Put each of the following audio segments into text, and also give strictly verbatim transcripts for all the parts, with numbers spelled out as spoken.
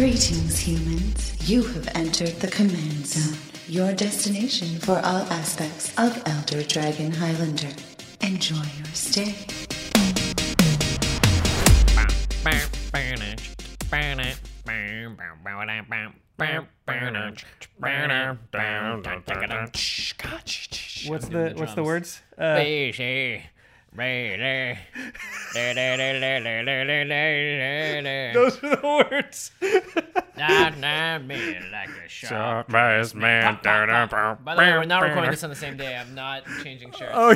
Greetings, humans. You have entered the Command Zone, your destination for all aspects of Elder Dragon Highlander. Enjoy your stay. What's the what's the words? Uh, Those are the words. Not, not me like a sharp. Surprise man. By the way, we're not recording this on the same day. I'm not changing shirts. Oh,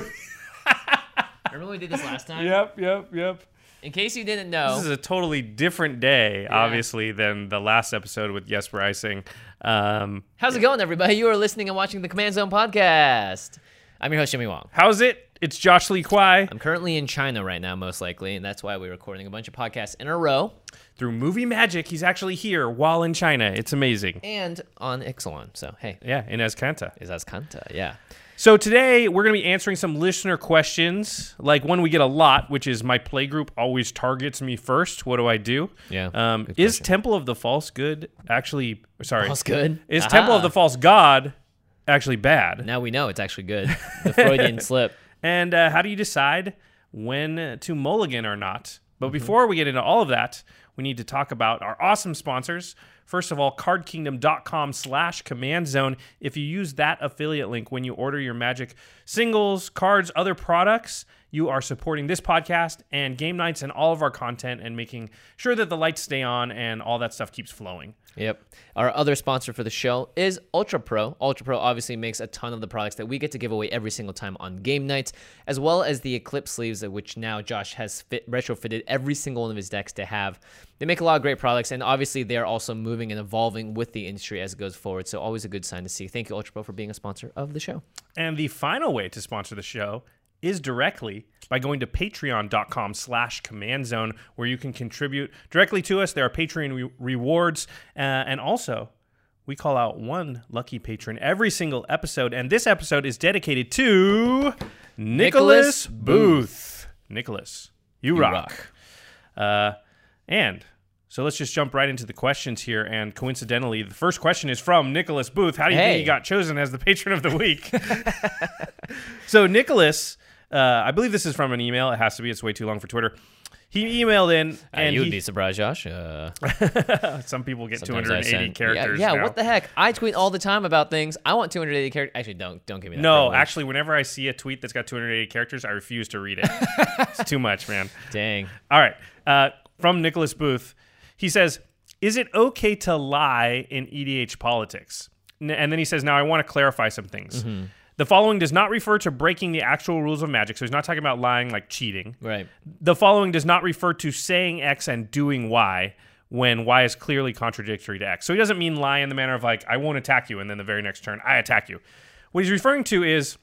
Remember we did this last time? yep, yep, yep. In case you didn't know, This is a totally different day, Yeah. obviously, than the last episode with Jesper Ising. Um, how's it going, everybody? You are listening and watching the Command Zone podcast. I'm your host, Jimmy Wong. how's it? It's Josh Lee Kwai. I'm currently in China right now, most likely, and that's why we're recording a bunch of podcasts in a row. Through movie magic, he's actually here while in China. It's amazing. And on Ixalan. So, hey, Yeah, in Escanta. is Azkanta, yeah. So today we're going to be answering some listener questions, like one we get a lot, which is my playgroup always targets me first. What do I do? Yeah, Um, good is question. Temple of the False Good actually? Sorry, False good? Is Aha. Temple of the False God actually bad? Now we know it's actually good. The Freudian slip. And uh, how do you decide when to mulligan or not? But Mm-hmm. before we get into all of that, we need to talk about our awesome sponsors. First of all, cardkingdom.com slash command zone. If you use that affiliate link when you order your Magic singles, cards, other products, you are supporting this podcast and game nights and all of our content and making sure that the lights stay on and all that stuff keeps flowing. Yep. Our other sponsor for the show is Ultra Pro. Ultra Pro obviously makes a ton of the products that we get to give away every single time on game nights, as well as the Eclipse sleeves, of which now Josh has fit, retrofitted every single one of his decks to have. They make a lot of great products, and obviously they're also moving and evolving with the industry as it goes forward, so always a good sign to see. Thank you, Ultra Pro, for being a sponsor of the show. And the final way to sponsor the show is directly by going to patreon.com slash command zone, where you can contribute directly to us. There are Patreon re- rewards. Uh, and also, we call out one lucky patron every single episode. And this episode is dedicated to Nicholas Nicholas Booth. Nicholas, you, You rock. rock. Uh, and so let's just jump right into the questions here. And coincidentally, the first question is from Nicholas Booth. How do you Hey. think he got chosen as the patron of the week? So Nicholas, uh, I believe this is from an email. It has to be. It's way too long for Twitter. He emailed in, Uh, and you would he- be surprised, Josh. Uh, some people get sometimes two I hundred eighty send- characters. Yeah, yeah now. what the heck? I tweet all the time about things. I want two hundred eighty characters. Actually, don't don't give me that. No, privilege. actually, whenever I see a tweet that's got two hundred eighty characters, I refuse to read it. It's too much, man. Dang. All right. Uh, from Nicholas Booth, he says, is it okay to lie in E D H politics? N- And then he says, now I want to clarify some things. Mm-hmm. The following does not refer to breaking the actual rules of Magic. So he's not talking about lying like cheating. Right. The following does not refer to saying X and doing Y when Y is clearly contradictory to X. So he doesn't mean lie in the manner of like, I won't attack you, and then the very next turn, I attack you. What he's referring to is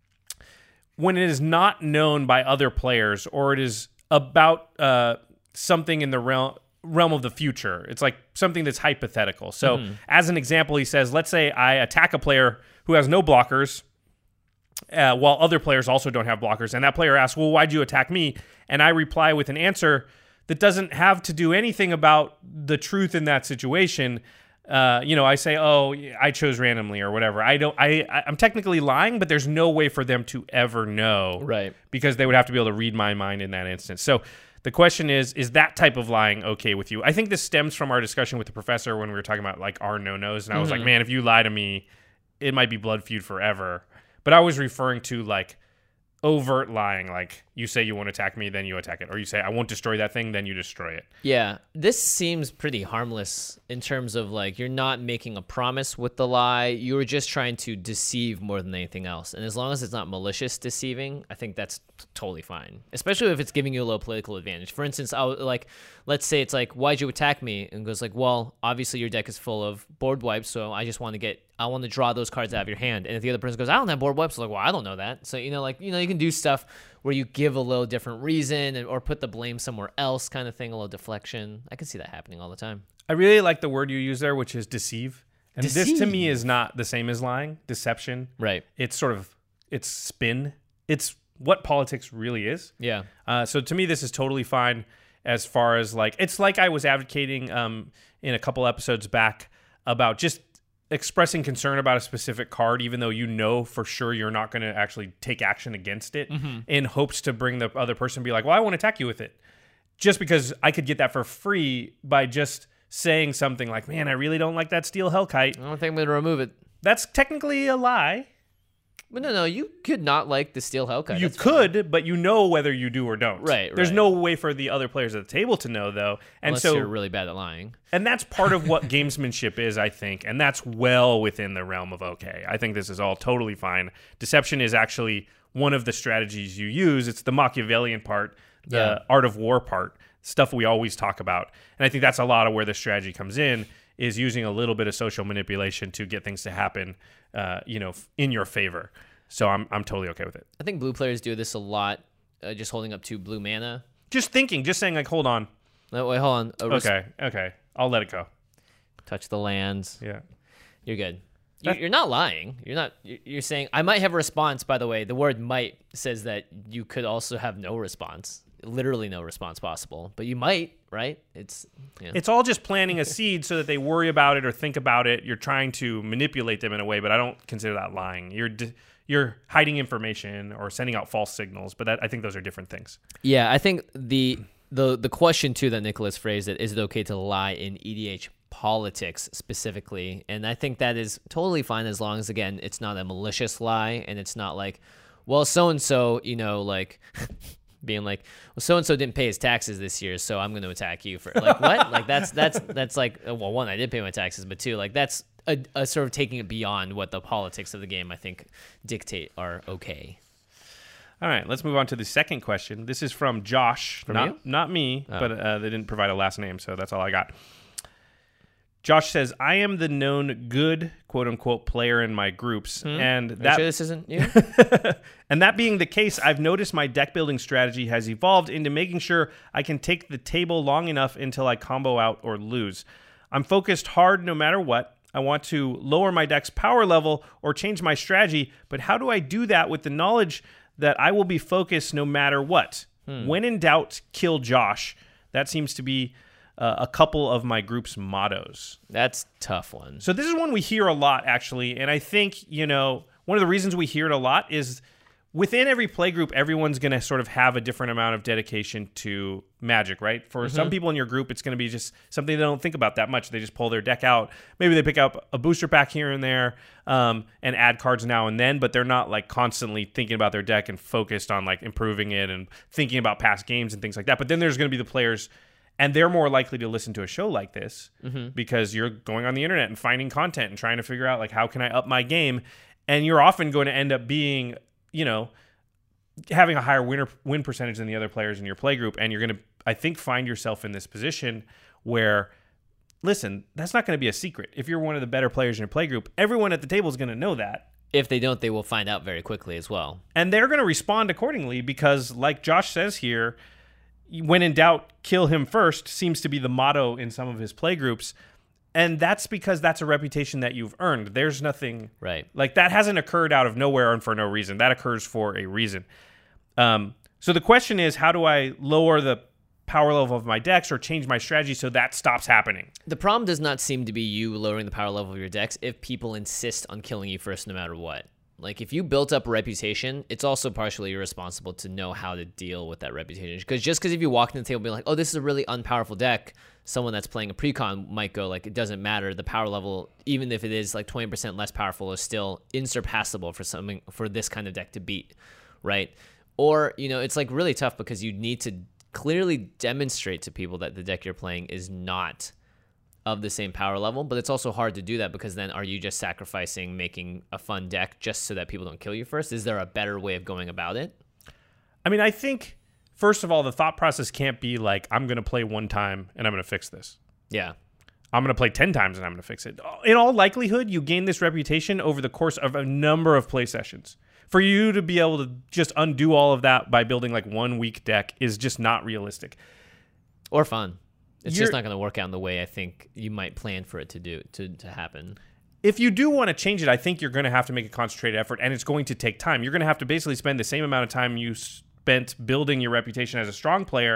when it is not known by other players, or it is about uh, something in the realm realm of the future. It's like something that's hypothetical. So Mm-hmm. as an example, he says, let's say I attack a player who has no blockers, Uh, while other players also don't have blockers. And that player asks, well, why'd you attack me? And I reply with an answer that doesn't have to do anything about the truth in that situation. Uh, you know, I say, oh, I chose randomly or whatever. I don't, I, I- I'm technically lying, but there's no way for them to ever know. Right. Because they would have to be able to read my mind in that instance. So the question is, is that type of lying okay with you? I think this stems from our discussion with the professor when we were talking about like our no-nos. And I was like, man, if you lie to me, it might be blood feud forever. But I was referring to like overt lying, like you say you won't attack me, then you attack it, or you say I won't destroy that thing, then you destroy it. Yeah, this seems pretty harmless in terms of like you're not making a promise with the lie. You're just trying to deceive more than anything else. And as long as it's not malicious deceiving, I think that's t- totally fine. Especially if it's giving you a low political advantage. For instance, I'll like let's say it's like, why'd you attack me? And it goes like, well, obviously your deck is full of board wipes, so I just want to get I want to draw those cards out of your hand. And if the other person goes, I don't have board wipes, I'm like, well, I don't know that. So, you know, like, you know, you can do stuff where you give a little different reason and, or put the blame somewhere else kind of thing, a little deflection. I can see that happening all the time. I really like the word you use there, which is deceive. And this to me Deceive. is not the same as lying, deception. Right. It's sort of, it's spin. It's what politics really is. Yeah. Uh, so to me, this is totally fine. as far as like, it's like I was advocating um, in a couple episodes back about just expressing concern about a specific card, even though you know for sure you're not going to actually take action against it, mm-hmm. in hopes to bring the other person to be like, well, I won't attack you with it. Just because I could get that for free by just saying something like, man, I really don't like that steel Hellkite. I don't think I'm going to remove it. That's technically a lie. But no, no, you could not like the steel Hellkite. You That's could, fine. but you know whether you do or don't. Right, There's right. no way for the other players at the table to know, though. And Unless so you're really bad at lying. And that's part of what gamesmanship is, I think. And that's well within the realm of okay. I think this is all totally fine. Deception is actually one of the strategies you use. It's the Machiavellian part, the Yeah. art of war part, stuff we always talk about. And I think that's a lot of where the strategy comes in, is using a little bit of social manipulation to get things to happen, uh, you know, in your favor. So I'm I'm totally okay with it. I think blue players do this a lot, uh, just holding up two blue mana. Just thinking, just saying like, hold on. No, wait, hold on. A res- Okay, okay. I'll let it go. Touch the lands. Yeah. You're good. You, you're not lying. You're not. You're saying I might have a response. By the way, the word "might" says that you could also have no response. Literally no response possible, but you might, right? It's yeah. It's all just planting a seed so that they worry about it or think about it. You're trying to manipulate them in a way, but I don't consider that lying. You're d- you're hiding information or sending out false signals, but that, I think those are different things. Yeah, I think the the the question too that Nicholas phrased it, is it okay to lie in E D H politics specifically? And I think that is totally fine as long as, again, it's not a malicious lie and it's not like, well, so and so, you know, like being like, well, so and so didn't pay his taxes this year, so I'm going to attack you for like what? Like that's that's that's like, well, one, I did pay my taxes, but two, like that's a, a sort of taking it beyond what the politics of the game I think dictate are okay. All right, let's move on to the second question. This is from Josh, From not you? not me, Oh. but uh, they didn't provide a last name, so that's all I got. Josh says, I am the known good, quote-unquote, player in my groups, and Are you that sure this isn't you? and that being the case, I've noticed my deck building strategy has evolved into making sure I can take the table long enough until I combo out or lose. I'm focused hard no matter what. I want to lower my deck's power level or change my strategy, but how do I do that with the knowledge that I will be focused no matter what? Hmm. When in doubt, kill Josh. That seems to be uh, a couple of my group's mottos. That's a tough one. So this is one we hear a lot, actually, and I think, you know, one of the reasons we hear it a lot is within every play group, everyone's going to sort of have a different amount of dedication to Magic, right? For mm-hmm. some people in your group, it's going to be just something they don't think about that much. They just pull their deck out. Maybe they pick up a booster pack here and there um, and add cards now and then, but they're not like constantly thinking about their deck and focused on like improving it and thinking about past games and things like that. But then there's going to be the players, and they're more likely to listen to a show like this mm-hmm. because you're going on the internet and finding content and trying to figure out like, how can I up my game? And you're often going to end up being, you know, having a higher winner win percentage than the other players in your play group. And you're going to, I think, find yourself in this position where, listen, that's not going to be a secret. If you're one of the better players in your play group, everyone at the table is going to know that. If they don't, they will find out very quickly as well. And they're going to respond accordingly because, like Josh says here, when in doubt, kill him first seems to be the motto in some of his play groups. And that's because that's a reputation that you've earned. There's nothing right. Like that hasn't occurred out of nowhere and for no reason. That occurs for a reason. Um, so the question is, how do I lower the power level of my decks or change my strategy so that stops happening? The problem does not seem to be you lowering the power level of your decks if people insist on killing you first no matter what. Like, if you built up a reputation, it's also partially irresponsible to know how to deal with that reputation. Because just because if you walk in the table and be like, oh, this is a really unpowerful deck, someone that's playing a precon might go, like, it doesn't matter. The power level, even if it is, like, twenty percent less powerful, is still insurpassable for something for this kind of deck to beat, right? Or, you know, it's, like, really tough because you need to clearly demonstrate to people that the deck you're playing is not of the same power level, but it's also hard to do that because then are you just sacrificing making a fun deck just so that people don't kill you first? Is there a better way of going about it? I mean, I think, first of all, the thought process can't be like, I'm going to play one time and I'm going to fix this. Yeah. I'm going to play ten times and I'm going to fix it. In all likelihood, you gain this reputation over the course of a number of play sessions. For you to be able to just undo all of that by building like one weak deck is just not realistic. Or fun. It's You're, just not going to work out in the way I think you might plan for it to do to, to happen. If you do want to change it, I think you're going to have to make a concentrated effort, and it's going to take time. You're going to have to basically spend the same amount of time you spent building your reputation as a strong player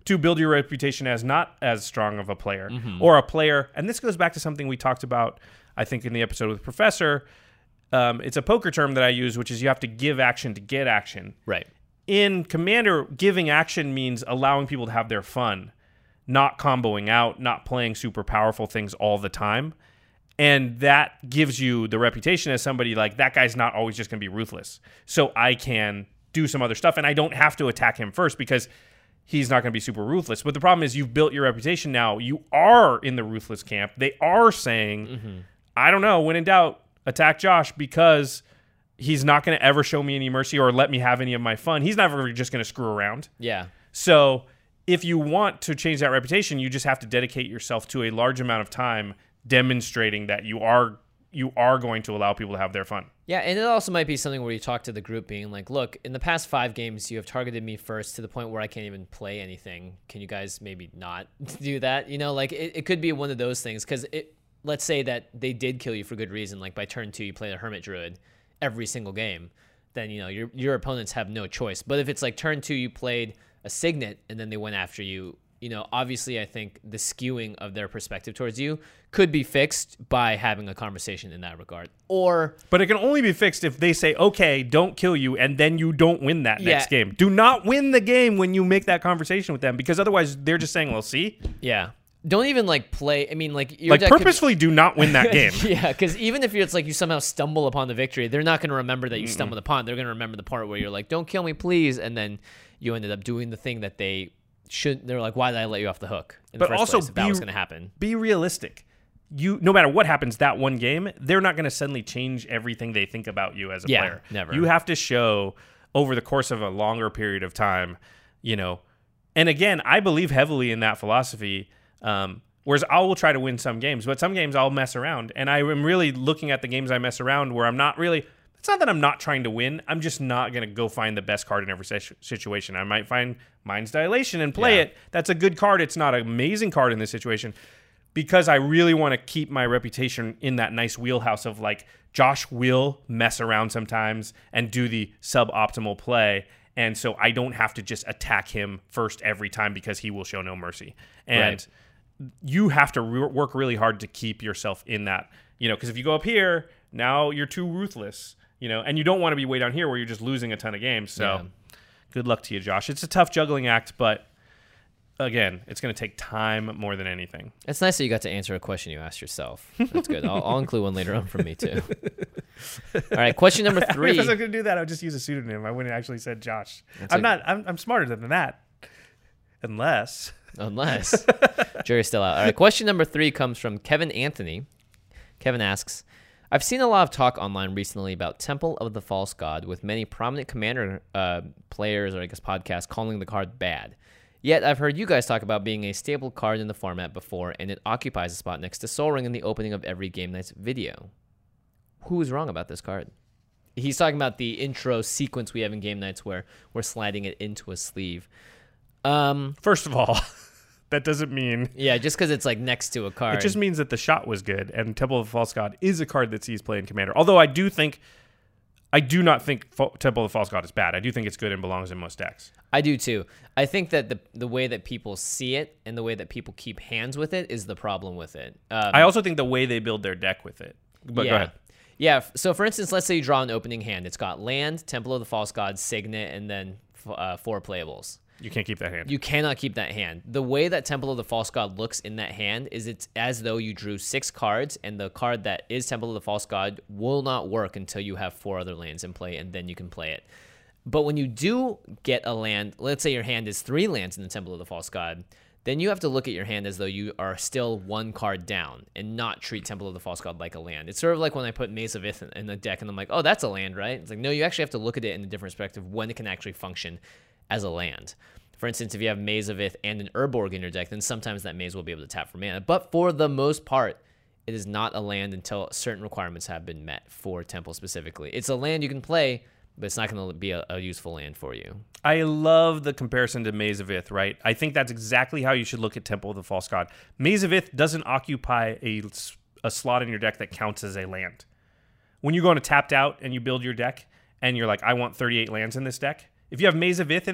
to build your reputation as not as strong of a player Mm-hmm. or a player. And this goes back to something we talked about, I think, in the episode with Professor. Um, it's a poker term that I use, which is you have to give action to get action. Right. In Commander, giving action means allowing people to have their fun, not comboing out, not playing super powerful things all the time. And that gives you the reputation as somebody like, that guy's not always just going to be ruthless. So I can do some other stuff, and I don't have to attack him first because he's not going to be super ruthless. But the problem is you've built your reputation now. You are in the ruthless camp. They are saying, mm-hmm. I don't know, when in doubt, attack Josh because he's not going to ever show me any mercy or let me have any of my fun. He's never just going to screw around. Yeah. So if you want to change that reputation, you just have to dedicate yourself to a large amount of time demonstrating that you are you are going to allow people to have their fun. Yeah, and it also might be something where you talk to the group being like, look, in the past five games, you have targeted me first to the point where I can't even play anything. Can you guys maybe not do that? You know, like it, it could be one of those things because it. Let's say that they did kill you for good reason. Like by turn two, you play the Hermit Druid every single game. Then, you know, your your opponents have no choice. But if it's like turn two, you played a Signet and then they went after you, you know, obviously I think the skewing of their perspective towards you could be fixed by having a conversation in that regard. Or, but it can only be fixed if they say, okay, don't kill you, and then you don't win that Yeah. next game. Do not win the game when you make that conversation with them, because otherwise they're just saying, well, see? yeah. Don't even like play. I mean, like, your Like, deck could- purposefully do not win that game. Yeah, because even if it's like you somehow stumble upon the victory, they're not going to remember that you Mm-mm. stumbled upon. They're going to remember the part where you're like, "Don't kill me, please," and then you ended up doing the thing that they should. They're like, "Why did I let you off the hook?" In But the first also place, if that be- was going to happen. Be realistic. You, no matter what happens that one game, they're not going to suddenly change everything they think about you as a Yeah, player. never. You have to show over the course of a longer period of time, you know. And again, I believe heavily in that philosophy. Um, Whereas I will try to win some games, but some games I'll mess around. And I am really looking at the games I mess around where I'm not really, it's not that I'm not trying to win. I'm just not going to go find the best card in every situation. I might find Mind's Dilation and play Yeah. it. That's a good card. It's not an amazing card in this situation because I really want to keep my reputation in that nice wheelhouse of like, Josh will mess around sometimes and do the suboptimal play. And so I don't have to just attack him first every time because he will show no mercy. And Right. you have to re- work really hard to keep yourself in that, you know, because if you go up here, now you're too ruthless, you know, and you don't want to be way down here where you're just losing a ton of games. So Yeah. good luck to you, Josh. It's a tough juggling act, but again, it's going to take time more than anything. It's nice that you got to answer a question you asked yourself. That's good. I'll, I'll include one later on from me too. All right, question number three. If I was going to do that, I would just use a pseudonym. I wouldn't actually said Josh. That's I'm a- not, I'm, I'm smarter than that. Unless... Unless jury's still out. All right, question number three comes from Kevin Anthony. Kevin asks, I've seen a lot of talk online recently about Temple of the False God, with many prominent Commander uh, players, or I guess podcasts, calling the card bad. Yet I've heard you guys talk about being a stable card in the format before, and it occupies a spot next to Sol Ring in the opening of every Game Night's video. Who is wrong about this card? He's talking about the intro sequence we have in Game Nights where we're sliding it into a sleeve. Um, First of all, that doesn't mean... yeah, just because it's like next to a card. It just means that the shot was good, and Temple of the False God is a card that sees play in Commander. Although I do think... I do not think Fo- Temple of the False God is bad. I do think it's good and belongs in most decks. I do too. I think that the the way that people see it and the way that people keep hands with it is the problem with it. Um, I also think the way they build their deck with it. But yeah. go ahead. Yeah. f- So for instance, let's say you draw an opening hand. It's got land, Temple of the False God, Signet, and then f- uh, four playables. You can't keep that hand. You cannot keep that hand. The way that Temple of the False God looks in that hand is it's as though you drew six cards, and the card that is Temple of the False God will not work until you have four other lands in play, and then you can play it. But when you do get a land, let's say your hand is three lands in the Temple of the False God, then you have to look at your hand as though you are still one card down and not treat Temple of the False God like a land. It's sort of like when I put Maze of Ith in, in the deck, and I'm like, oh, that's a land, right? It's like, no, you actually have to look at it in a different perspective when it can actually function as a land. For instance, if you have Maze of Ith and an Urborg in your deck, then sometimes that Maze will be able to tap for mana. But for the most part, it is not a land until certain requirements have been met for Temple specifically. It's a land you can play, but it's not going to be a, a useful land for you. I love the comparison to Maze of Ith, right? I think that's exactly how you should look at Temple of the False God. Maze of Ith doesn't occupy a, a slot in your deck that counts as a land. When you go into tapped out and you build your deck and you're like, I want thirty-eight lands in this deck, if you have Maze of Ith in there,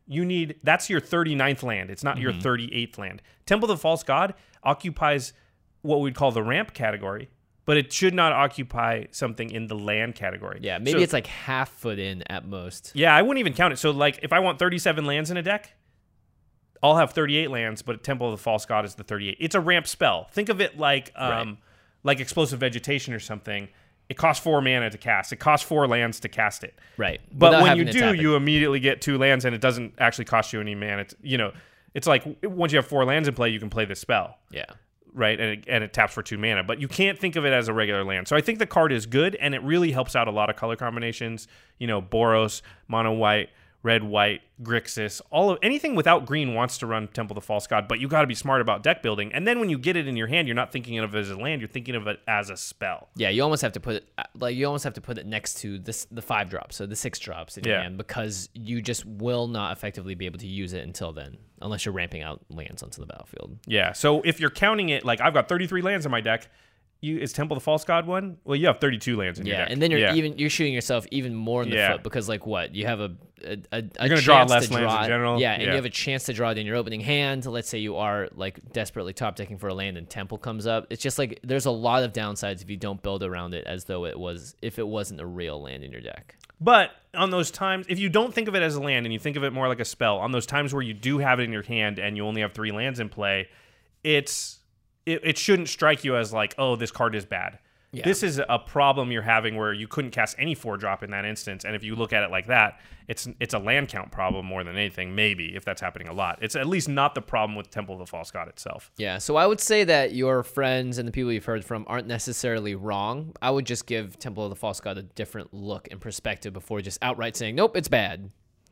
you need that's your thirty-ninth land. It's not mm-hmm. your thirty-eighth land. Temple of the False God occupies what we'd call the ramp category, but it should not occupy something in the land category. Yeah, maybe so, it's like half foot in at most. Yeah, I wouldn't even count it. So like if I want thirty-seven lands in a deck, I'll have thirty-eight lands, but Temple of the False God is the thirty-eight. It's a ramp spell. Think of it like um, right. like Explosive Vegetation or something. It costs four mana to cast. It costs four lands to cast it. Right. But Without when you do, you immediately get two lands, and it doesn't actually cost you any mana. It's, you know, it's like once you have four lands in play, you can play this spell. Yeah. Right, and it, and it taps for two mana. But you can't think of it as a regular land. So I think the card is good, and it really helps out a lot of color combinations. You know, Boros, Mono White, Red White, Grixis, all of anything without green wants to run Temple of the False God. But you got to be smart about deck building. And then when you get it in your hand, you're not thinking of it as a land. You're thinking of it as a spell. Yeah, you almost have to put it like you almost have to put it next to this the five drops, so the six drops in your yeah. hand, because you just will not effectively be able to use it until then, unless you're ramping out lands onto the battlefield. Yeah. So if you're counting it, like I've got thirty-three lands in my deck. You, is Temple of the False God one? Well, you have thirty-two lands in yeah, your deck. And then you're yeah. even you're shooting yourself even more in the yeah. foot, because like what? You have a a, a, a you're chance draw less to lands draw in general. Yeah, and yeah. you have a chance to draw it in your opening hand. Let's say you are like desperately top decking for a land and Temple comes up. It's just like there's a lot of downsides if you don't build around it as though it was if it wasn't a real land in your deck. But on those times, if you don't think of it as a land and you think of it more like a spell, on those times where you do have it in your hand and you only have three lands in play, it's it, it shouldn't strike you as like, oh, this card is bad. Yeah. This is a problem you're having where you couldn't cast any four drop in that instance, and if you look at it like that, it's it's a land count problem more than anything. Maybe if that's happening a lot, it's at least not the problem with Temple of the False God itself. Yeah, so I would say that your friends and the people you've heard from aren't necessarily wrong. I would just give Temple of the False God a different look and perspective before just outright saying, nope, it's bad.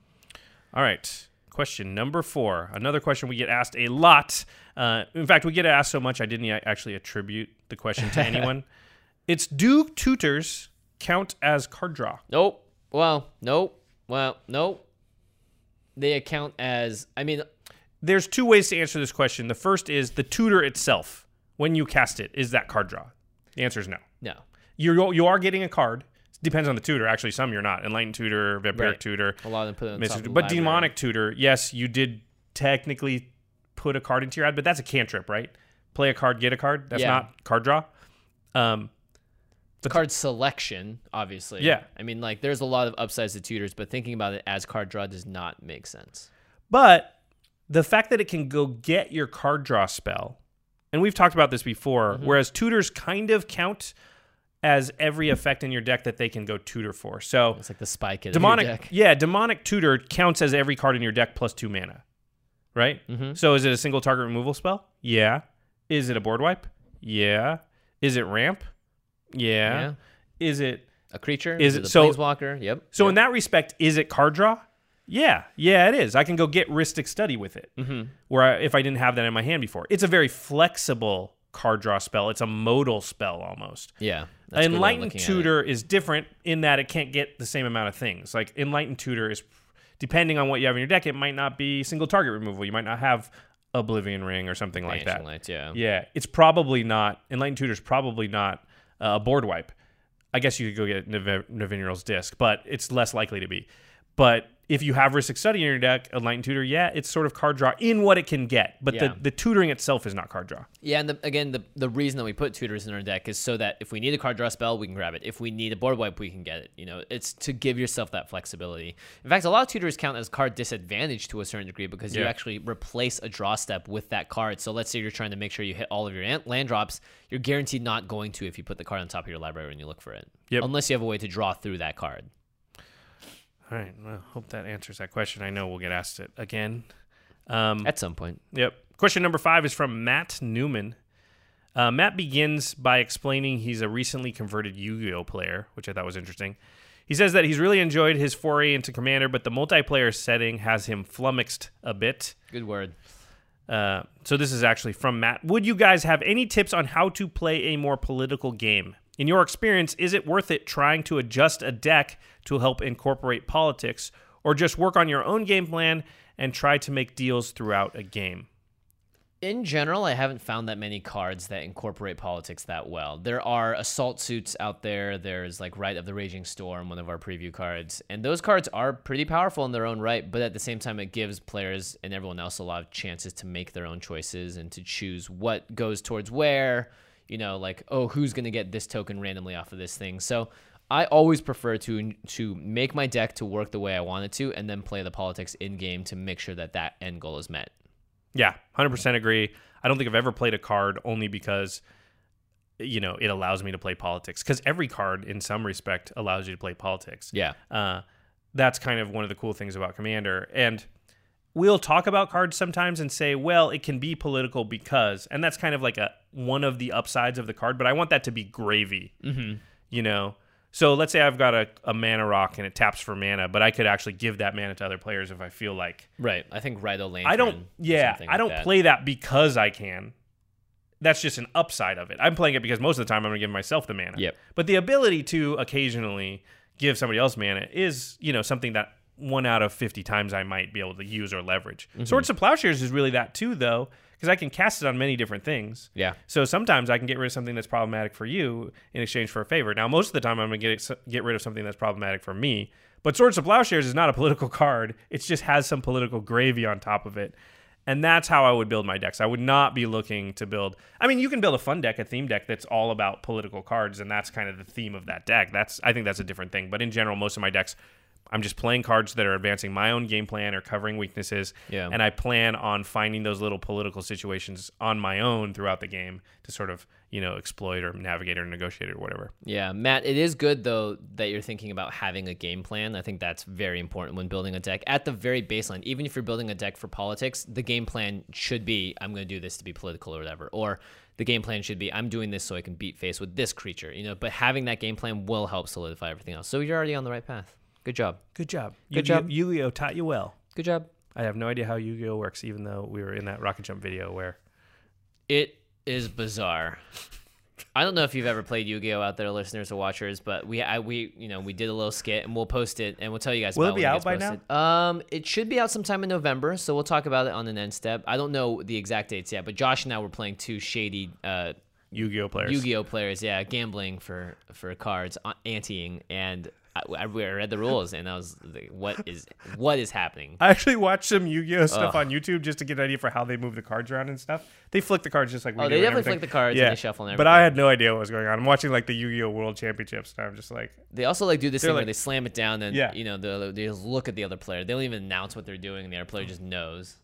All right. Question number four. Another question we get asked a lot. Uh, in fact, we get asked so much I didn't actually attribute the question to anyone. It's, do tutors count as card draw? Nope. Well, nope. Well, nope. They account as, I mean... There's two ways to answer this question. The first is the tutor itself. When you cast it, is that card draw? The answer is no. No. You're, you are getting a card. It depends on the tutor. Actually, some you're not. Enlightened Tutor, Vampiric right. Tutor. A lot of them put it on the top of the But library. Demonic Tutor, yes, you did technically put a card into your hand, but that's a cantrip, right? Play a card, get a card. That's yeah. not card draw. Um... But card selection, obviously. Yeah. I mean, like, there's a lot of upsides to tutors, but thinking about it as card draw does not make sense. But the fact that it can go get your card draw spell, and we've talked about this before, mm-hmm. whereas tutors kind of count as every effect in your deck that they can go tutor for. So it's like the spike in demonic, your deck. Yeah, Demonic Tutor counts as every card in your deck plus two mana, right? Mm-hmm. So is it a single target removal spell? Yeah. Is it a board wipe? Yeah. Is it ramp? Yeah. yeah. Is it a creature? Is, is it a so planeswalker? Yep. So yep. in that respect, is it card draw? Yeah. Yeah, it is. I can go get Rhystic Study with it. Mm-hmm. Where I, if I didn't have that in my hand before. It's a very flexible card draw spell. It's a modal spell almost. Yeah. Enlightened Tutor is different in that it can't get the same amount of things. Like Enlightened Tutor is, depending on what you have in your deck, it might not be single target removal. You might not have Oblivion Ring or something like that. Lights, yeah. Yeah. It's probably not, Enlightened Tutor is probably not a board wipe. I guess you could go get Nav- Naviniral's Disc, but it's less likely to be. But if you have Rhystic Study in your deck, Enlightened Tutor, yeah, it's sort of card draw in what it can get. But yeah. the, the tutoring itself is not card draw. Yeah, and the, again, the, the reason that we put tutors in our deck is so that if we need a card draw spell, we can grab it. If we need a board wipe, we can get it. You know, it's to give yourself that flexibility. In fact, a lot of tutors count as card disadvantage to a certain degree because you yeah. actually replace a draw step with that card. So let's say you're trying to make sure you hit all of your land drops. You're guaranteed not going to if you put the card on top of your library when you look for it. Yep. Unless you have a way to draw through that card. All right. Well, hope that answers that question. I know we'll get asked it again. Um, At some point. Yep. Question number five is from Matt Newman. Uh, Matt begins by explaining he's a recently converted Yu-Gi-Oh player, which I thought was interesting. He says that he's really enjoyed his foray into Commander, but the multiplayer setting has him flummoxed a bit. Good word. Uh, so this is actually from Matt. Would you guys have any tips on how to play a more political game? In your experience, is it worth it trying to adjust a deck to help incorporate politics, or just work on your own game plan and try to make deals throughout a game? In general, I haven't found that many cards that incorporate politics that well. There are assault suits out there. There's like Rite of the Raging Storm, one of our preview cards. And those cards are pretty powerful in their own right, but at the same time, it gives players and everyone else a lot of chances to make their own choices and to choose what goes towards where, you know, like, oh, who's going to get this token randomly off of this thing. So I always prefer to to make my deck to work the way I want it to and then play the politics in-game to make sure that that end goal is met. Yeah, one hundred percent agree. I don't think I've ever played a card only because, you know, it allows me to play politics. Because every card, in some respect, allows you to play politics. Yeah. Uh, that's kind of one of the cool things about Commander. And we'll talk about cards sometimes and say, well, it can be political because, and that's kind of like a one of the upsides of the card, but I want that to be gravy, Mm-hmm. you know? So let's say I've got a, a mana rock and it taps for mana, but I could actually give that mana to other players if I feel like. Right. I think Rito Lantern. I don't, yeah, I don't like play that because I can. That's just an upside of it. I'm playing it because most of the time I'm going to give myself the mana. Yep. But the ability to occasionally give somebody else mana is, you know, something that one out of fifty times I might be able to use or leverage. Mm-hmm. Swords to Plowshares is really that too, though, because I can cast it on many different things. Yeah. So sometimes I can get rid of something that's problematic for you in exchange for a favor. Now, most of the time I'm going to get it, get rid of something that's problematic for me. But Swords to Plowshares is not a political card. It just has some political gravy on top of it. And that's how I would build my decks. I would not be looking to build... I mean, you can build a fun deck, a theme deck that's all about political cards, and that's kind of the theme of that deck. That's I think that's a different thing. But in general, most of my decks, I'm just playing cards that are advancing my own game plan or covering weaknesses. Yeah. And I plan on finding those little political situations on my own throughout the game to sort of, you know, exploit or navigate or negotiate or whatever. Yeah, Matt, it is good, though, that you're thinking about having a game plan. I think that's very important when building a deck. At the very baseline, even if you're building a deck for politics, the game plan should be, I'm going to do this to be political or whatever. Or the game plan should be, I'm doing this so I can beat face with this creature. You know, but having that game plan will help solidify everything else. So you're already on the right path. Good job. Good job. Good job. Yu-Gi-Oh taught you well. Good job. I have no idea how Yu-Gi-Oh works, even though we were in that Rocket Jump video where... It is bizarre. I don't know if you've ever played Yu-Gi-Oh out there, listeners or watchers, but we, I, we, you know, we did a little skit and we'll post it and we'll tell you guys. Will about it be when out by gets posted. Um, it should be out sometime in November, so we'll talk about it on an end step. I don't know the exact dates yet, but Josh and I were playing two shady uh, Yu-Gi-Oh players. Yu-Gi-Oh players, yeah, gambling for for cards, uh, anteing, and I, I read the rules and I was like, "What is what is happening?" I actually watched some Yu-Gi-Oh stuff Ugh. on YouTube just to get an idea for how they move the cards around and stuff. They flick the cards just like we Oh, do. they and definitely everything. flick the cards yeah. and they shuffle and But I everything. had no idea what was going on. I'm watching like the Yu-Gi-Oh World Championships and I'm just like, They also like do this They're thing like- where they slam it down and Yeah. you know they they just look at the other player. They don't even announce what they're doing, and the other player just knows.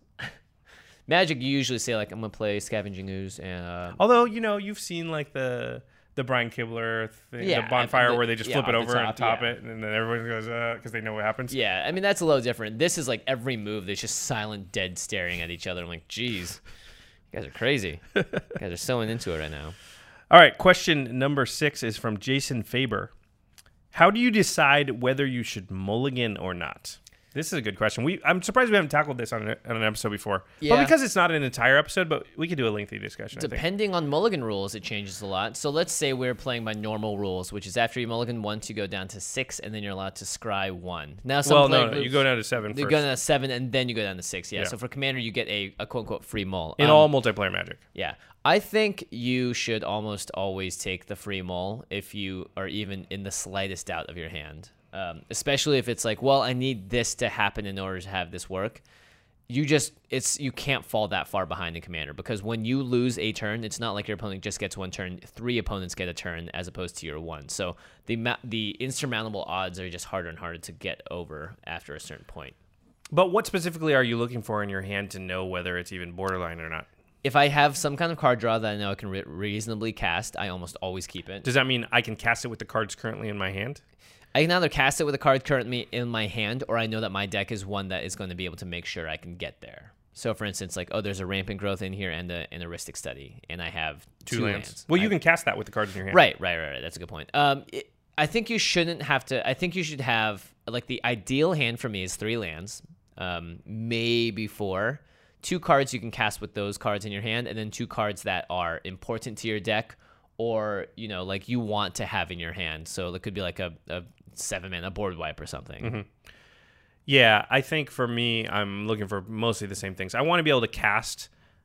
Magic, you usually say like, "I'm gonna play Scavenging Ooze," and uh, although you know you've seen like the the Brian Kibler thing, Yeah, the bonfire the- where they just yeah, flip it off the over and top, top yeah. it, and then everyone goes uh because they know what happens. yeah, I mean that's a little different. This is like every move. There's just silent, dead staring at each other. I'm like, "Geez, you guys are crazy. You guys are so into it right now." All right, question number six is from Jason Faber. How do you decide whether you should mulligan or not? This is a good question. We I'm surprised we haven't tackled this on an, on an episode before. Yeah. But because it's not an entire episode, but we could do a lengthy discussion, I think. Depending on mulligan rules, it changes a lot. So let's say we're playing by normal rules, which is after you mulligan once, you go down to six, and then you're allowed to scry one. Now, some Well, player no, no, you moves- go down to seven You first. go down to seven, and then you go down to six. Yeah. Yeah. So for commander, you get a, a quote unquote free mull. In Um, all multiplayer Magic. Yeah. I think you should almost always take the free mull if you are even in the slightest doubt of your hand. Um, especially if it's like, well, I need this to happen in order to have this work. You just, it's, you can't fall that far behind the commander, because when you lose a turn, it's not like your opponent just gets one turn. Three opponents get a turn as opposed to your one. So the ma- the insurmountable odds are just harder and harder to get over after a certain point. But what specifically are you looking for in your hand to know whether it's even borderline or not? If I have some kind of card draw that I know I can re- reasonably cast, I almost always keep it. Does that mean I can cast it with the cards currently in my hand? I can either cast it with a card currently in my hand, or I know that my deck is one that is going to be able to make sure I can get there. So, for instance, like, oh, there's a Rampant Growth in here and a, an Heuristic Study, and I have two, Two lands. lands. Well, you I- can cast that with the cards in your hand. Right, right, right, right. That's a good point. Um, it, I think you shouldn't have to. I think you should have, like, the ideal hand for me is three lands, um, maybe four. Two cards you can cast with those cards in your hand, and then two cards that are important to your deck, or, you know, like you want to have in your hand. So it could be like a, a seven mana board wipe or something. Mm-hmm. Yeah, I think for me, I'm looking for mostly the same things. I want to be able to cast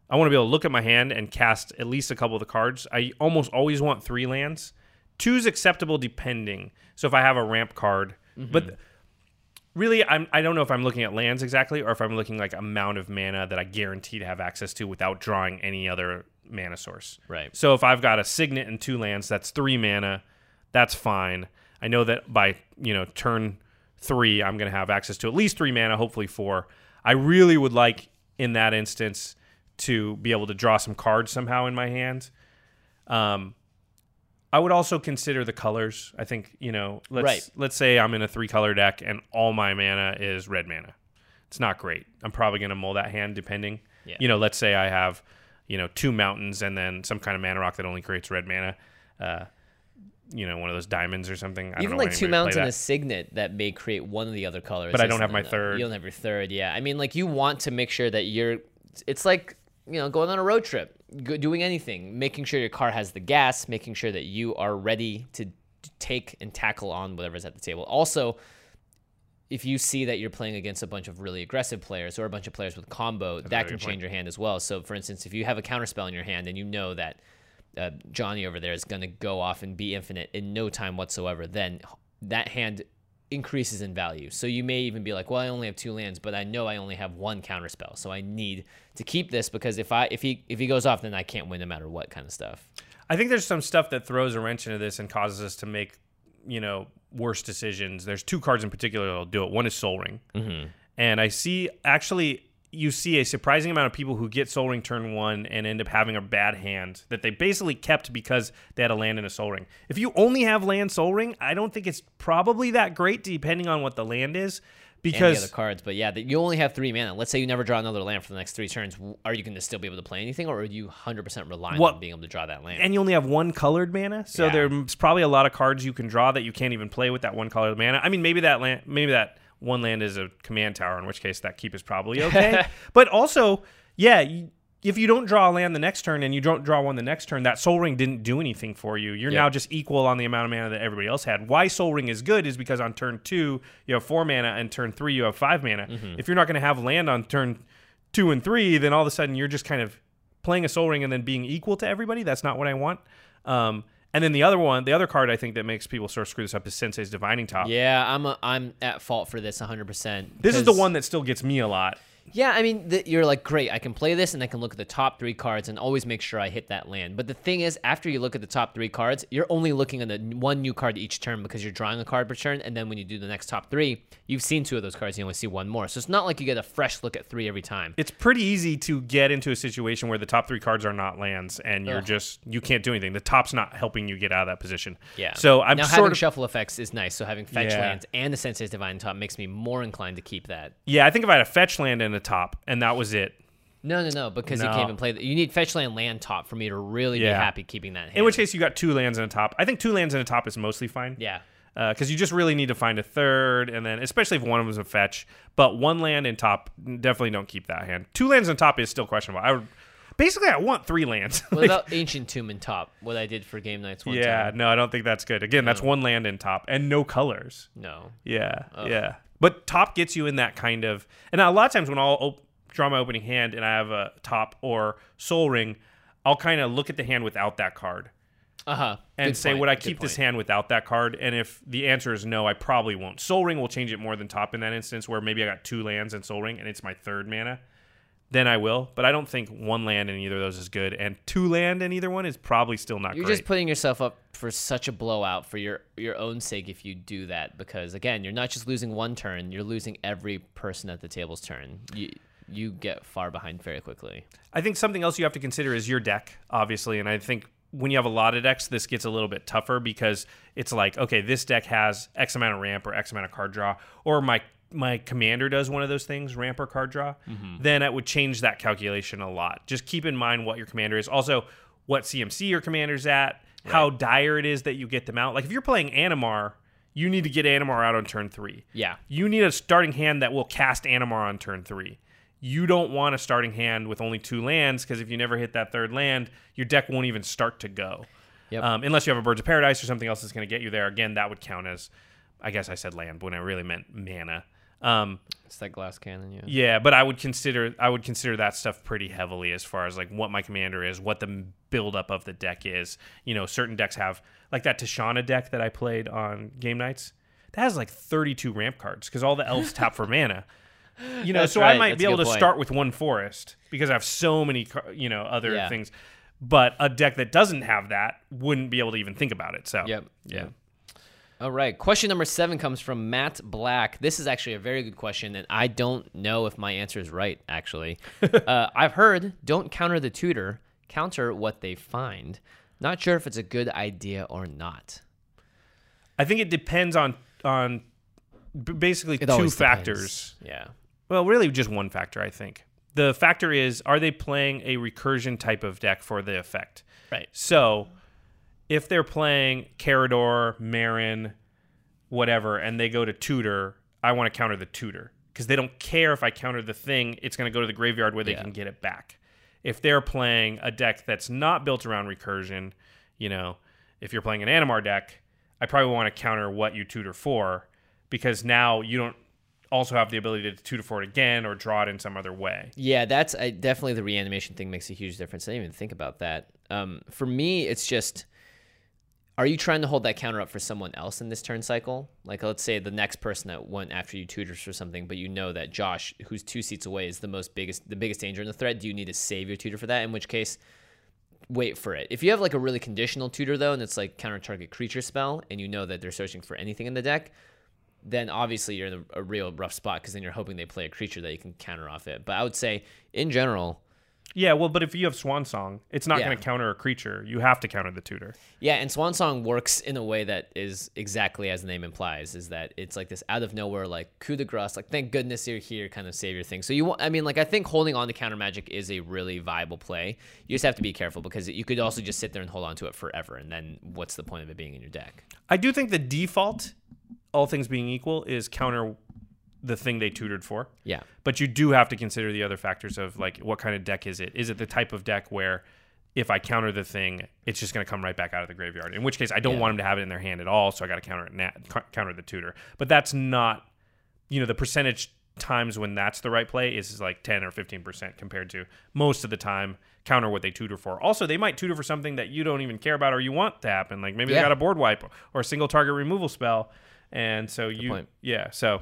I want to be able to look at my hand and cast at least a couple of the cards. I almost always want three lands. Two's acceptable depending. So if I have a ramp card, mm-hmm. but really, I'm, I don't know if I'm looking at lands exactly or if I'm looking like amount of mana that I guarantee to have access to without drawing any other mana source. Right. So if I've got a Signet and two lands, that's three mana. That's fine. I know that by, you know, turn three, I'm going to have access to at least three mana, hopefully four. I really would like, in that instance, to be able to draw some cards somehow in my hand. Um, I would also consider the colors. I think, you know, let's right. let's say I'm in a three-color deck and all my mana is red mana. It's not great. I'm probably going to mull that hand depending. Yeah. You know, let's say I have, you know, two mountains and then some kind of mana rock that only creates red mana. Uh, you know, one of those diamonds or something. I Even don't know like two mountains and that. a signet that may create one of the other colors. But I don't have my third. You don't have your third, yeah. I mean, like, you want to make sure that you're... It's like, you know, going on a road trip, go, doing anything, making sure your car has the gas, making sure that you are ready to take and tackle on whatever's at the table. Also, if you see that you're playing against a bunch of really aggressive players or a bunch of players with combo, That's that can change your hand as well. So, for instance, if you have a counterspell in your hand and you know that uh, Johnny over there is going to go off and be infinite in no time whatsoever, then that hand increases in value. So you may even be like, well, I only have two lands, but I know I only have one counterspell, so I need to keep this because if I if he if he goes off, then I can't win no matter what kind of stuff. I think there's some stuff that throws a wrench into this and causes us to make, you know, worse decisions. There's two cards in particular that'll do it. One is Sol Ring. Mm-hmm. And I see, actually, you see a surprising amount of people who get Sol Ring turn one and end up having a bad hand that they basically kept because they had a land and a Sol Ring. If you only have land Sol Ring, I don't think it's probably that great depending on what the land is. Because and the other cards, but yeah, you only have three mana. Let's say you never draw another land for the next three turns. Are you going to still be able to play anything, or are you one hundred percent relying what, on being able to draw that land? And you only have one colored mana, so yeah. there's probably a lot of cards you can draw that you can't even play with that one colored mana. I mean, maybe that land, maybe that one land is a command tower, in which case that keep is probably okay. But also, yeah, you, if you don't draw a land the next turn and you don't draw one the next turn, that Sol Ring didn't do anything for you. You're yep. now just equal on the amount of mana that everybody else had. Why Sol Ring is good is because on turn two, you have four mana, and turn three, you have five mana. Mm-hmm. If you're not going to have land on turn two and three, then all of a sudden you're just kind of playing a Sol Ring and then being equal to everybody. That's not what I want. Um, and then the other one, the other card I think that makes people sort of screw this up is Sensei's Divining Top. Yeah, I'm a, I'm at fault for this one hundred percent. This is the one that still gets me a lot. Yeah, I mean, the, you're like, great, I can play this, and I can look at the top three cards and always make sure I hit that land. But the thing is, after you look at the top three cards, you're only looking at the one new card each turn because you're drawing a card per turn, and then when you do the next top three, you've seen two of those cards, you only see one more. So it's not like you get a fresh look at three every time. It's pretty easy to get into a situation where the top three cards are not lands, and you're Ugh. just, you can't do anything. The top's not helping you get out of that position. Yeah. So I'm now sort having of... shuffle effects is nice, so having fetch Yeah. lands and the Sensei's Divine Top makes me more inclined to keep that. Yeah, I think if I had a fetch land and a top, and that was it. No, no, no, because you No. can't even play. The, you need fetch land, land top for me to really Yeah. be happy keeping that hand. In which case, you got two lands and a top. I think two lands and a top is mostly fine. Yeah. Because uh, you just really need to find a third, and then especially if one of them is a fetch. But one land and top, definitely don't keep that hand. Two lands and top is still questionable. I would, basically, I want three lands. What about Ancient Tomb and top? What I did for game nights one yeah, time. no, I don't think that's good. Again, that's No. one land and top, and no colors. No. Yeah, Ugh. yeah. But top gets you in that kind of, and a lot of times when I'll op- draw my opening hand and I have a top or Sol Ring, I'll kind of look at the hand without that card Uh huh. and say, would I keep this hand without that card? And if the answer is no, I probably won't. Sol Ring will change it more than top in that instance, where maybe I got two lands and Sol Ring and it's my third mana. Then I will. But I don't think one land in either of those is good, and two land in either one is probably still not You're great. just putting yourself up for such a blowout for your your own sake if you do that, because again, you're not just losing one turn, you're losing every person at the table's turn. You you get far behind very quickly. I think something else you have to consider is your deck, obviously, and I think when you have a lot of decks, this gets a little bit tougher because it's like, okay, this deck has X amount of ramp or X amount of card draw, or my my commander does one of those things, ramp or card draw, mm-hmm. then it would change that calculation a lot. Just keep in mind what your commander is. Also, what C M C your commander's at, right. How dire it is that you get them out. Like if you're playing Animar, you need to get Animar out on turn three. Yeah. You need a starting hand that will cast Animar on turn three. You don't want a starting hand with only two lands, because if you never hit that third land, your deck won't even start to go. Yep. Um, unless you have a Birds of Paradise or something else that's going to get you there. Again, that would count as, I guess I said land, but when I really meant mana. Um, It's that glass cannon, yeah. yeah, but I would consider I would consider that stuff pretty heavily as far as like what my commander is, what the buildup of the deck is. You know, certain decks have like that Tishana deck that I played on game nights. That has like thirty-two ramp cards because all the elves tap for mana. You know, That's so right. I might That's be a able good to point. start with one forest because I have so many, car- you know, other Yeah. things. But a deck that doesn't have that wouldn't be able to even think about it. So Yep. yeah. Yep. All right. Question number seven comes from Matt Black. This is actually a very good question, and I don't know if my answer is right, actually. uh, I've heard don't counter the tutor, counter what they find. Not sure if it's a good idea or not. I think it depends on on b- basically It two always factors. depends. Yeah. Well, really just one factor, I think. The factor is, are they playing a recursion type of deck for the effect? Right. So if they're playing Carador, Marin, whatever, and they go to tutor, I want to counter the tutor. Because they don't care if I counter the thing, it's going to go to the graveyard where they Yeah. can get it back. If they're playing a deck that's not built around recursion, you know, if you're playing an Animar deck, I probably want to counter what you tutor for, because now you don't also have the ability to tutor for it again or draw it in some other way. Yeah, that's I, definitely the reanimation thing makes a huge difference. I didn't even think about that. Um, for me, it's just, are you trying to hold that counter up for someone else in this turn cycle? Like, let's say the next person that went after you tutors for something, but you know that Josh, who's two seats away, is the most biggest, the biggest danger in the threat. Do you need to save your tutor for that? In which case, wait for it. If you have like a really conditional tutor though, and it's like counter target creature spell, and you know that they're searching for anything in the deck, then obviously you're in a, a real rough spot because then you're hoping they play a creature that you can counter off it. But I would say, in general, Yeah, well, but if you have Swan Song, it's not Yeah. going to counter a creature. You have to counter the tutor. yeah, and Swan Song works in a way that is exactly as the name implies, is that it's like this out of nowhere, like coup de grace, like thank goodness you're here kind of savior thing. So you, want, I mean, like I think holding on to counter magic is a really viable play. You just have to be careful because you could also just sit there and hold on to it forever, and then what's the point of it being in your deck? I do think the default, all things being equal, is counter the thing they tutored for. Yeah. But you do have to consider the other factors of like, what kind of deck is it? Is it the type of deck where if I counter the thing, it's just going to come right back out of the graveyard? In which case, I don't Yeah. want them to have it in their hand at all, so I got to counter it, na- counter the tutor. But that's not, you know, the percentage times when that's the right play is like ten or fifteen percent compared to most of the time counter what they tutor for. Also, they might tutor for something that you don't even care about or you want to happen. Like maybe Yeah. they got a board wipe or a single target removal spell. And so you, point. yeah, so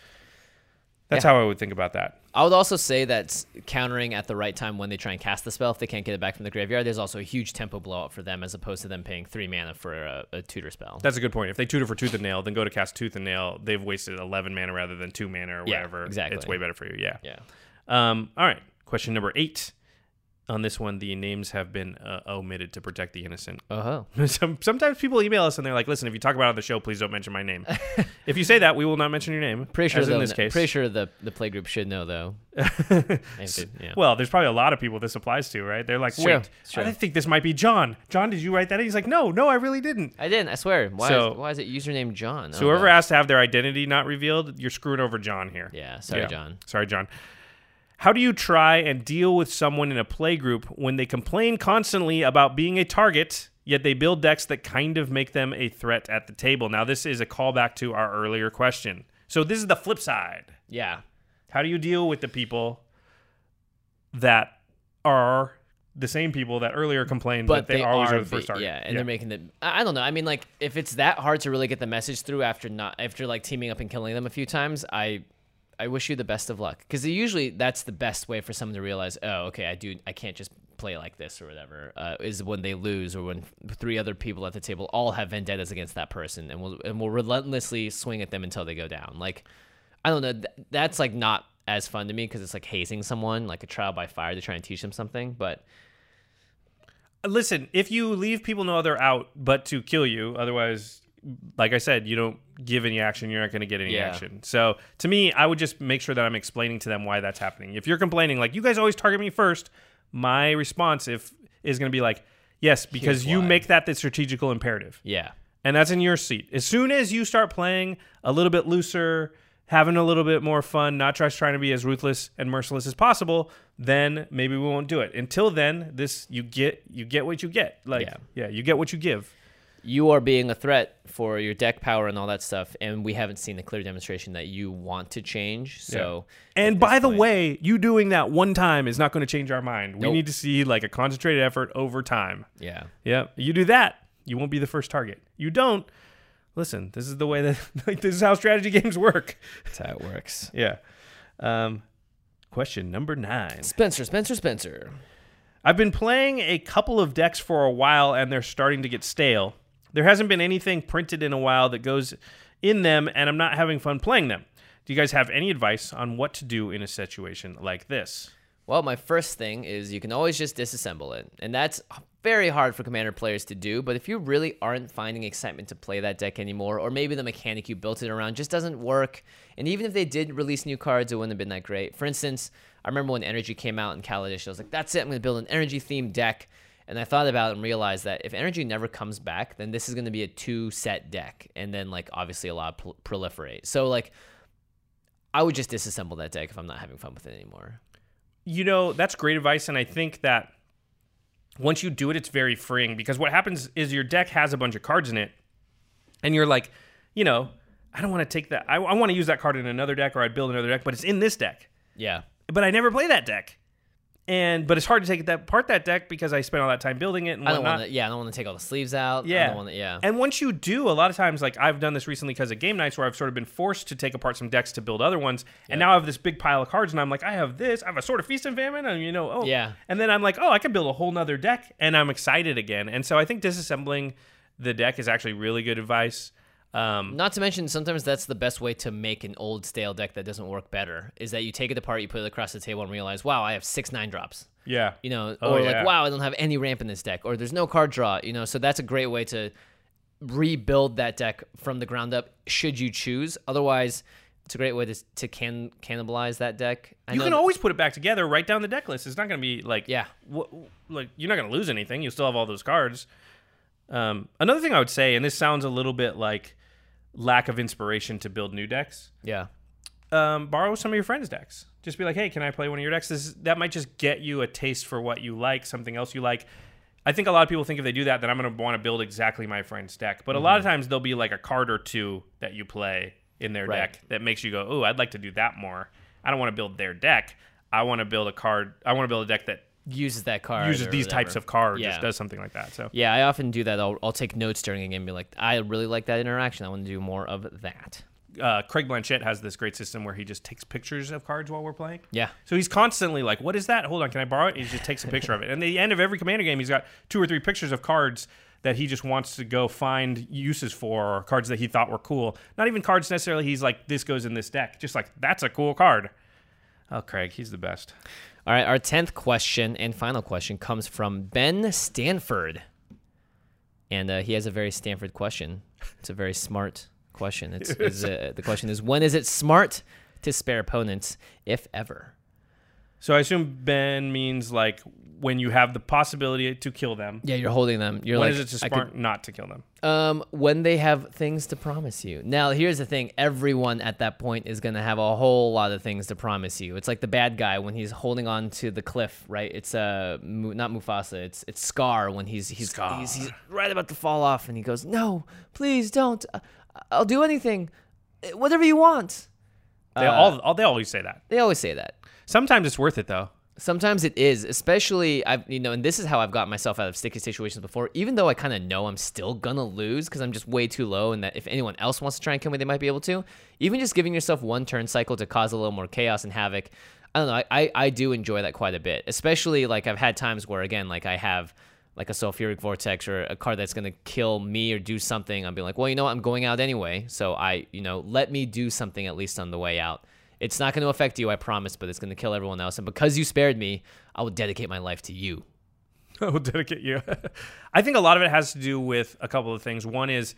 that's Yeah. how I would think about that. I would also say that countering at the right time when they try and cast the spell, if they can't get it back from the graveyard, there's also a huge tempo blowout for them as opposed to them paying three mana for a, a tutor spell. That's a good point. If they tutor for Tooth and Nail, then go to cast Tooth and Nail. They've wasted eleven mana rather than two mana or Yeah, whatever. exactly. It's way better for you. Yeah. Yeah. Um, all right. Question number eight. On this one, the names have been uh, omitted to protect the innocent. Oh, Some, sometimes people email us and they're like, "Listen, if you talk about it on the show, please don't mention my name. If you say that, we will not mention your name." pretty sure as in they'll this kn- case. pretty sure the the play group should know though. They have to- yeah. Well, there's probably a lot of people this applies to, right? They're like, It's true. "Wait, It's true. I think this might be John. John, did you write that?" And he's like, "No, no, I really didn't." I didn't. I swear. Why? So- is, why is it username John? So Oh, whoever God. asked to have their identity not revealed, you're screwing over John here. Yeah. Sorry, Yeah. John. Sorry, John. How do you try and deal with someone in a play group when they complain constantly about being a target, yet they build decks that kind of make them a threat at the table? Now, this is a callback to our earlier question. So this is the flip side. Yeah. How do you deal with the people that are the same people that earlier complained But that they, they always are are the first be- target? Yeah, and they're making the. I I don't know. I mean, like, if it's that hard to really get the message through after not after like teaming up and killing them a few times, I. I wish you the best of luck, because usually that's the best way for someone to realize, oh, okay, I do, I can't just play like this or whatever. Uh, is when they lose or when three other people at the table all have vendettas against that person, and will and will relentlessly swing at them until they go down. Like, I don't know, th- that's like not as fun to me because it's like hazing someone, like a trial by fire to try and teach them something. But Listen, if you leave people know they're out, but to kill you, otherwise, like I said, you don't give any action, you're not going to get any Yeah. action. So to me, I would just make sure that I'm explaining to them why that's happening. If you're complaining, like, you guys always target me first, my response if is going to be like, yes, because Here's you why. make that the strategical imperative. yeah, And that's in your seat. As soon as you start playing a little bit looser, having a little bit more fun, not just trying to be as ruthless and merciless as possible, then maybe we won't do it. Until then, this you get you get what you get. Like Yeah. yeah, you get what you give. You are being a threat for your deck power and all that stuff, and we haven't seen a clear demonstration that you want to change. So, yeah. And by the point, way, you doing that one time is not going to change our mind. We nope. need to see like a concentrated effort over time. Yeah. Yeah. You do that, you won't be the first target. You don't. Listen, this is the way that like this is how strategy games work. That's how it works. Yeah. Um, question number nine. Spencer, Spencer, Spencer. I've been playing a couple of decks for a while, and they're starting to get stale. There hasn't been anything printed in a while that goes in them, and I'm not having fun playing them. Do you guys have any advice on what to do in a situation like this? Well, my first thing is you can always just disassemble it, and that's very hard for Commander players to do, but if you really aren't finding excitement to play that deck anymore, or maybe the mechanic you built it around just doesn't work, and even if they did release new cards, it wouldn't have been that great. For instance, I remember when Energy came out in Kaladesh, I was like, that's it, I'm going to build an Energy-themed deck, and I thought about it and realized that if Energy never comes back, then this is going to be a two-set deck, and then, like, obviously a lot of prol- proliferate. So, like, I would just disassemble that deck if I'm not having fun with it anymore. You know, that's great advice, and I think that once you do it, it's very freeing, because what happens is your deck has a bunch of cards in it, and you're like, you know, I don't want to take that. I, I want to use that card in another deck, or I'd build another deck, but it's in this deck. Yeah. But I never play that deck. And but it's hard to take that part that deck because I spent all that time building it and I don't whatnot. want to. Yeah, I don't want to take all the sleeves out. Yeah, I don't wanna, yeah. And once you do, a lot of times, like I've done this recently because of game nights, where I've sort of been forced to take apart some decks to build other ones, yep. And now I have this big pile of cards, and I'm like, I have this, I have a Sword of Feast and Famine, and you know, oh, yeah. And then I'm like, oh, I can build a whole nother deck, and I'm excited again. And so I think disassembling the deck is actually really good advice. Um, Not to mention, sometimes that's the best way to make an old stale deck that doesn't work better, is that you take it apart, you put it across the table, and realize, wow, I have six nine drops. Yeah. You know, oh, or yeah. like, wow, I don't have any ramp in this deck, or there's no card draw, you know, so that's a great way to rebuild that deck from the ground up, should you choose. Otherwise, it's a great way to to can, cannibalize that deck. I you know can that, always put it back together, write down the deck list. It's not going to be like, yeah, wh- like you're not going to lose anything. You still have all those cards. Um, another thing I would say, and this sounds a little bit like lack of inspiration to build new decks. Yeah. Um, borrow some of your friends' decks. Just be like, hey, can I play one of your decks? This, that might just get you a taste for what you like, something else you like. I think a lot of people think if they do that, then I'm going to want to build exactly my friend's deck. But mm-hmm. a lot of times there'll be like a card or two that you play in their right. deck that makes you go, oh, I'd like to do that more. I don't want to build their deck. I want to build a card. I want to build a deck that uses that card. Uses these whatever. types of cards. Yeah. Just does something like that. So yeah, I often do that. I'll, I'll take notes during a game and be like, I really like that interaction. I want to do more of that. Uh, Craig Blanchett has this great system where he just takes pictures of cards while we're playing. Yeah. So he's constantly like, what is that? Hold on, can I borrow it? He just takes a picture of it. And at the end of every Commander game, he's got two or three pictures of cards that he just wants to go find uses for, or cards that he thought were cool. Not even cards necessarily he's like, this goes in this deck. Just like, that's a cool card. Oh, Craig, he's the best. All right, our tenth question and final question comes from Ben Stanford. And uh, he has a very Stanford question. It's a very smart question. It's, it's uh, the question is, when is it smart to spare opponents, if ever? So I assume Ben means like when you have the possibility to kill them. Yeah, you're holding them. You're when like, is it smart could, not to kill them? Um, when they have things to promise you. Now, here's the thing. Everyone at that point is going to have a whole lot of things to promise you. It's like the bad guy when he's holding on to the cliff, right? It's uh, not Mufasa. It's it's Scar when he's he's, Scar. he's he's right about to fall off, and he goes, "No, please don't. I'll do anything, whatever you want." They uh, all, all they always say that. They always say that. Sometimes it's worth it though. Sometimes it is, especially I've you know, and this is how I've got myself out of sticky situations before. Even though I kind of know I'm still gonna lose because I'm just way too low, and that if anyone else wants to try and kill me, they might be able to. Even just giving yourself one turn cycle to cause a little more chaos and havoc. I don't know. I, I, I do enjoy that quite a bit, especially like I've had times where again, like I have like a Sulfuric Vortex or a card that's gonna kill me or do something. I'm being like, well, you know what? I'm going out anyway, so I you know let me do something at least on the way out. It's not going to affect you, I promise, but it's going to kill everyone else. And because you spared me, I will dedicate my life to you. I will dedicate you. I think a lot of it has to do with a couple of things. One is,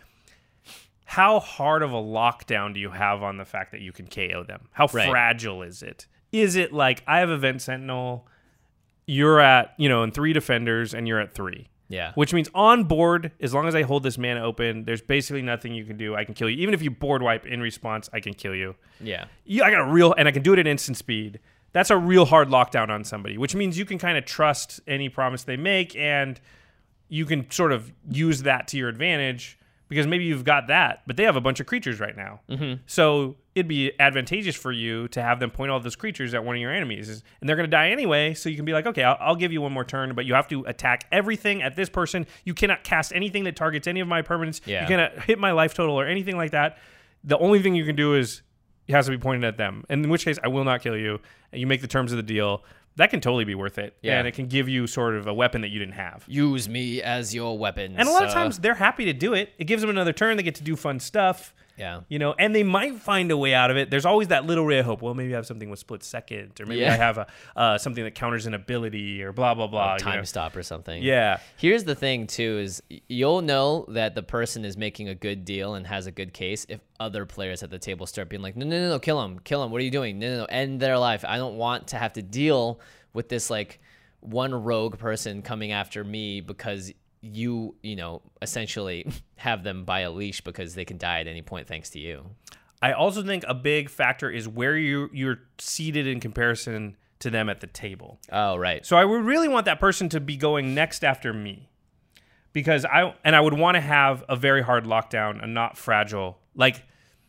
how hard of a lockdown do you have on the fact that you can K O them? How right. fragile is it? Is it like, I have Event Sentinel, you're at, you know, and three defenders, and you're at three. Yeah. Which means on board, as long as I hold this mana open, there's basically nothing you can do. I can kill you. Even if you board wipe in response, I can kill you. Yeah. Yeah, I got a real, and I can do it at instant speed. That's a real hard lockdown on somebody, which means you can kind of trust any promise they make, and you can sort of use that to your advantage because maybe you've got that, but they have a bunch of creatures right now. Mm-hmm. So it'd be advantageous for you to have them point all those creatures at one of your enemies. And they're going to die anyway, so you can be like, okay, I'll, I'll give you one more turn, but you have to attack everything at this person. You cannot cast anything that targets any of my permanents. Yeah. You cannot hit my life total or anything like that. The only thing you can do is it has to be pointed at them. And in which case, I will not kill you. And you make the terms of the deal. That can totally be worth it. Yeah. And it can give you sort of a weapon that you didn't have. Use me as your weapon. And a lot of times they're happy to do it. It gives them another turn. They get to do fun stuff. Yeah. You know, and they might find a way out of it. There's always that little ray of hope. Well, maybe I have something with split second, or maybe Yeah. I have a uh, something that counters an ability, or blah blah blah. time you know? stop or something. Yeah. Here's the thing too: is you'll know that the person is making a good deal and has a good case if other players at the table start being like, no, no, no, no, kill him, kill him. What are you doing? No, no, no, end their life. I don't want to have to deal with this like one rogue person coming after me because you, you know, essentially have them by a leash because they can die at any point thanks to you. I also think a big factor is where you you're seated in comparison to them at the table. Oh, right. So I would really want that person to be going next after me, because I and I would want to have a very hard lockdown, a not fragile, like,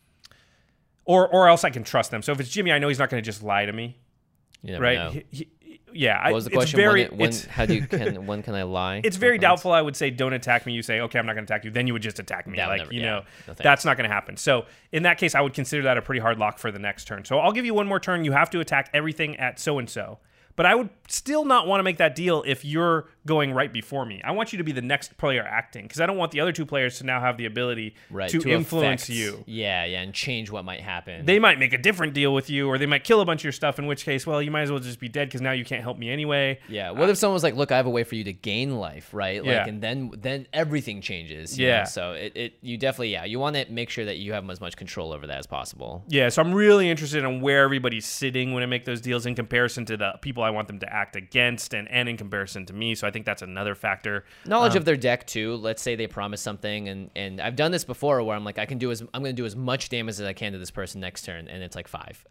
or or else I can trust them. So if it's Jimmy, I know he's not going to just lie to me, You never right? know. He- he- yeah, What was the it's question? very, when, when it's, how do you can when can I lie? it's very Sometimes. doubtful. I would say, don't attack me. You say, okay, I'm not going to attack you. Then you would just attack me. That would Like, never- you yeah. know, No thanks. that's not going to happen. So in that case, I would consider that a pretty hard lock for the next turn. So I'll give you one more turn. You have to attack everything at so-and-so. But I would still not want to make that deal if you're going right before me. I want you to be the next player acting, because I don't want the other two players to now have the ability right, to, influence affect- you. Yeah, yeah, and change what might happen. They might make a different deal with you, or they might kill a bunch of your stuff, in which case, well, you might as well just be dead because now you can't help me anyway. Yeah. What if someone was like, "Look, I have a way for you to gain life, right?" Like, Yeah. and then then everything changes. you Yeah. know? So it, it you definitely yeah you want to make sure that you have as much control over that as possible. Yeah, so I'm really interested in where everybody's sitting when I make those deals in comparison to the people I want them to act against, and, and in comparison to me. So I think that's another factor. Knowledge Um, of their deck too. Let's say they promise something, and and I've done this before where I'm like, I can do as I'm going to do as much damage as I can to this person next turn, and it's like five.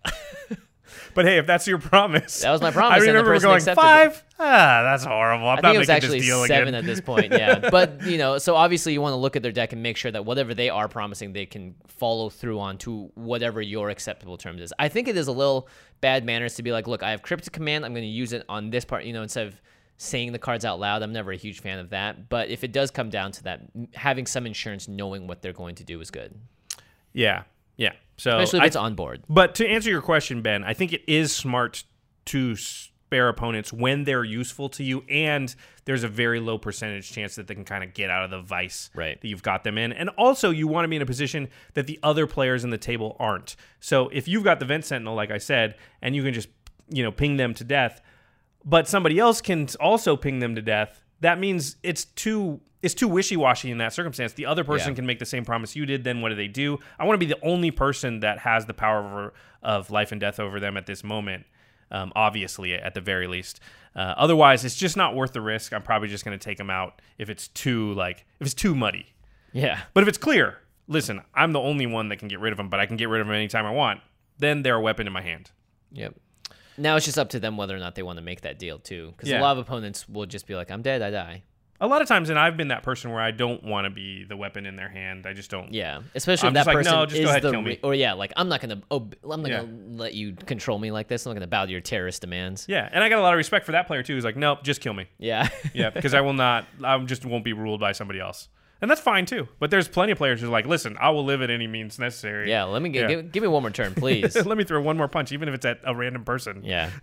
But hey, if that's your promise, That was my promise, I and the remember person going accepted it. five. Ah, that's horrible. I'm I not think it was making actually this deal seven again. at this point, yeah. But, you know, so obviously you want to look at their deck and make sure that whatever they are promising, they can follow through on to whatever your acceptable terms is. I think it is a little bad manners to be like, look, I have Cryptic Command. I'm going to use it on this part, you know, instead of saying the cards out loud. I'm never a huge fan of that. But if it does come down to that, having some insurance, knowing what they're going to do is good. Yeah, yeah. So Especially if I- it's on board. But to answer your question, Ben, I think it is smart to spare opponents when they're useful to you, and there's a very low percentage chance that they can kind of get out of the vice Right. that you've got them in. And also, you want to be in a position that the other players in the table aren't. So if you've got the Vent Sentinel, like I said, and you can just, you know, ping them to death, but somebody else can also ping them to death, that means it's too it's too wishy-washy in that circumstance. The other person Yeah. can make the same promise you did, then what do they do? I want to be the only person that has the power over, of life and death over them at this moment, um, obviously, at the very least. Uh, otherwise, it's just not worth the risk. I'm probably just going to take them out if it's too, like, if it's too muddy. Yeah. But if it's clear, listen, I'm the only one that can get rid of them, but I can get rid of them anytime I want, then they're a weapon in my hand. Yep. Now it's just up to them whether or not they want to make that deal too. Because Yeah. a lot of opponents will just be like, I'm dead, I die. A lot of times, and I've been that person where I don't want to be the weapon in their hand. I just don't. Yeah, especially I'm if just that like, person no, just go is ahead, the kill me. re- or yeah, like I'm not gonna oh, I'm not Yeah. gonna let you control me like this. I'm not gonna bow to your terrorist demands. Yeah, and I got a lot of respect for that player too. Who's like, nope, just kill me. Yeah, Yeah, because I will not. I just won't be ruled by somebody else, and that's fine too. But there's plenty of players who are like, listen, I will live at any means necessary. yeah. Let me get, Yeah. Give, give me one more turn, please. Let me throw one more punch, even if it's at a random person. Yeah,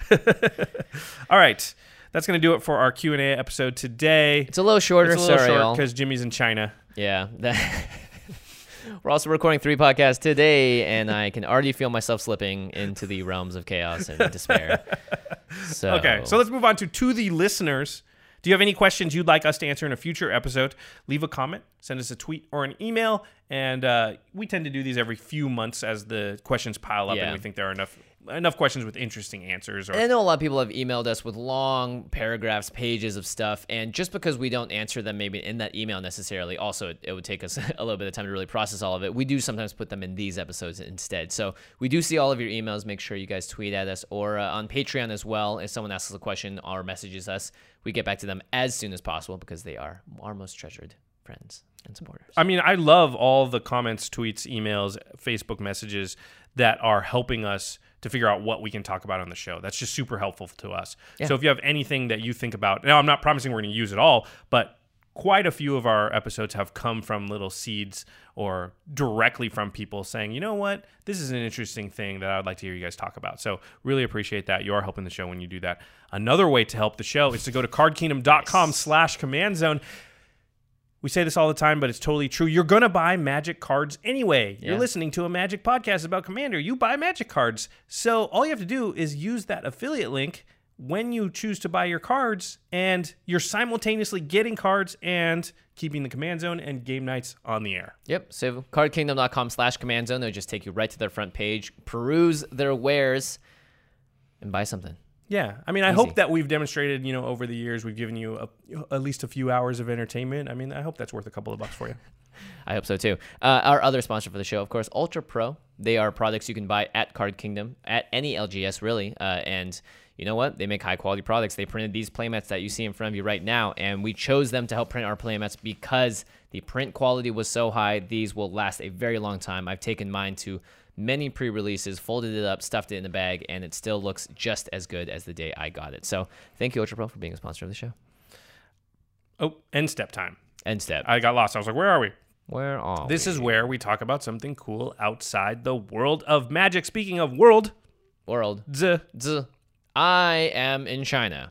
All right, that's gonna do it for our Q and A episode today. it's a little shorter. It's a little sorry, short y'all. because Jimmy's in China. Yeah, that- we're also recording three podcasts today, and I can already feel myself slipping into the realms of chaos and despair. So Okay, so let's move on to to the listeners. Do you have any questions you'd like us to answer in a future episode? Leave a comment, send us a tweet or an email, and uh, we tend to do these every few months as the questions pile up Yeah. and we think there are enough enough questions with interesting answers. Or And I know a lot of people have emailed us with long paragraphs, pages of stuff, and just because we don't answer them maybe in that email necessarily, also it, it would take us a little bit of time to really process all of it. We do sometimes put them in these episodes instead. So we do see all of your emails. Make sure you guys tweet at us, or uh, on Patreon as well. If someone asks us a question or messages us, we get back to them as soon as possible because they are our most treasured friends and supporters. I mean, I love all the comments, tweets, emails, Facebook messages that are helping us to figure out what we can talk about on the show. That's just super helpful to us. Yeah. So if you have anything that you think about, now I'm not promising we're going to use it all, but quite a few of our episodes have come from little seeds or directly from people saying, you know what, this is an interesting thing that I'd like to hear you guys talk about. So really appreciate that. You are helping the show when you do that. Another way to help the show is to go to cardkingdom.com slash command zone. We say this all the time, but it's totally true. You're going to buy Magic cards anyway. Yeah. You're listening to a Magic podcast about Commander. You buy Magic cards. So all you have to do is use that affiliate link when you choose to buy your cards, and you're simultaneously getting cards and keeping the Command Zone and game nights on the air. Yep. So cardkingdom.com slash command zone. They'll just take you right to their front page, peruse their wares, and buy something. Yeah, I mean, I Easy. hope that we've demonstrated, you know, over the years, we've given you a, at least a few hours of entertainment. I mean, I hope that's worth a couple of bucks for you. I hope so too. Uh, our other sponsor for the show, of course, Ultra Pro. They are products you can buy at Card Kingdom, at any L G S really, uh, and you know what? They make high quality products. They printed these playmats that you see in front of you right now, and we chose them to help print our playmats because the print quality was so high. These will last a very long time. I've taken mine to many pre-releases, folded it up, stuffed it in a bag, and it still looks just as good as the day I got it. So thank you, Ultra Pro, for being a sponsor of the show. Oh, end step time. End step. I got lost. I was like, where are we? Where are This we? is where we talk about something cool outside the world of Magic. Speaking of world, World. z- Z- I am in China.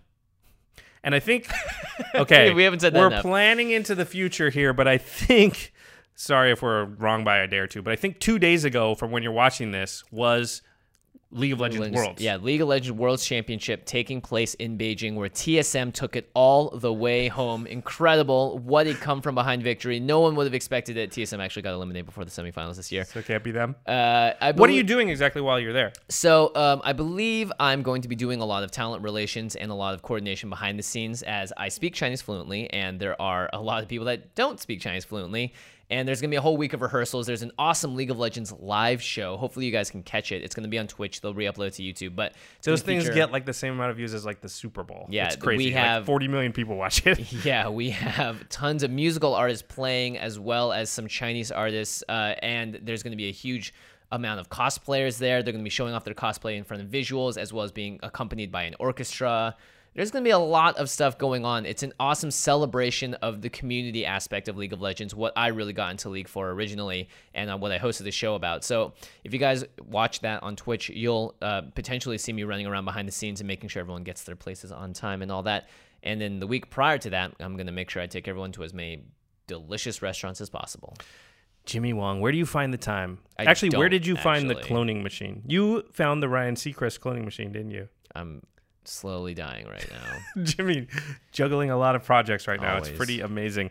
and I think, okay, We haven't said that we're enough. planning into the future here, but I think, sorry if we're wrong by a day or two, but I think two days ago from when you're watching this was League of Legends Worlds. Yeah, League of Legends Worlds Championship taking place in Beijing, where T S M took it all the way home. Incredible. What a come from behind victory. No one would have expected it. T S M actually got eliminated before the semifinals this year. So it can't be them. Uh, I What are belie- you doing exactly while you're there? So um, I believe I'm going to be doing a lot of talent relations and a lot of coordination behind the scenes, as I speak Chinese fluently, and there are a lot of people that don't speak Chinese fluently. And there's going to be a whole week of rehearsals. There's an awesome League of Legends live show. Hopefully you guys can catch it. It's going to be on Twitch. They'll re-upload it to YouTube. But it's Those gonna things feature- get like the same amount of views as like the Super Bowl. Yeah, it's crazy. we have- like forty million people watch it. Yeah, we have tons of musical artists playing, as well as some Chinese artists, uh, and there's going to be a huge amount of cosplayers there. They're going to be showing off their cosplay in front of visuals, as well as being accompanied by an orchestra. There's going to be a lot of stuff going on. It's an awesome celebration of the community aspect of League of Legends, what I really got into League for originally, and uh, what I hosted the show about. So if you guys watch that on Twitch, you'll uh, potentially see me running around behind the scenes and making sure everyone gets their places on time and all that. And then the week prior to that, I'm going to make sure I take everyone to as many delicious restaurants as possible. Jimmy Wong, where do you find the time? I actually, where don't, did you find the actually. cloning machine? You found the Ryan Seacrest cloning machine, didn't you? I'm slowly dying right now. Jimmy, juggling a lot of projects right now. Always. It's pretty amazing.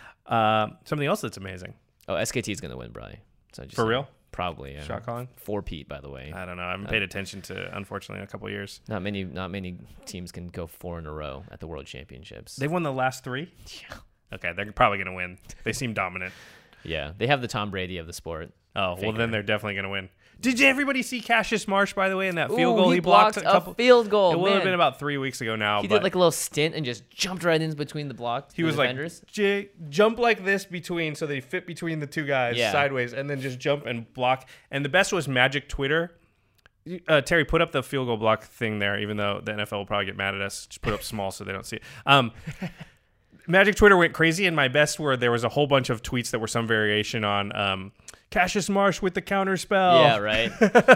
Uh, something else that's amazing. Oh, S K T is going to win, probably. So just For real? Probably, yeah. Shot calling? Four Pete, by the way. I don't know. I haven't paid attention to, unfortunately, in a couple of years. Not many, not many teams can go four in a row at the World Championships. They've won the last three? Yeah. Okay, they're probably going to win. They seem dominant. Yeah, they have the Tom Brady of the sport. Oh, well, Figure. then they're definitely going to win. Did everybody see Cassius Marsh, by the way, in that field Ooh, goal he he blocked? blocked a couple, field goal, It would have man. been about three weeks ago now. He but did like a little stint and just jumped right in between the blocks. he was defenders. like, j- jump like this between, so they fit between the two guys Yeah. sideways, and then just jump and block. And the best was Magic Twitter. Uh, Terry, put up the field goal block thing there, even though the N F L will probably get mad at us. Just put up small so they don't see it. Um, Magic Twitter went crazy, and my best were there was a whole bunch of tweets that were some variation on um, Cassius Marsh with the counter spell. Yeah, right.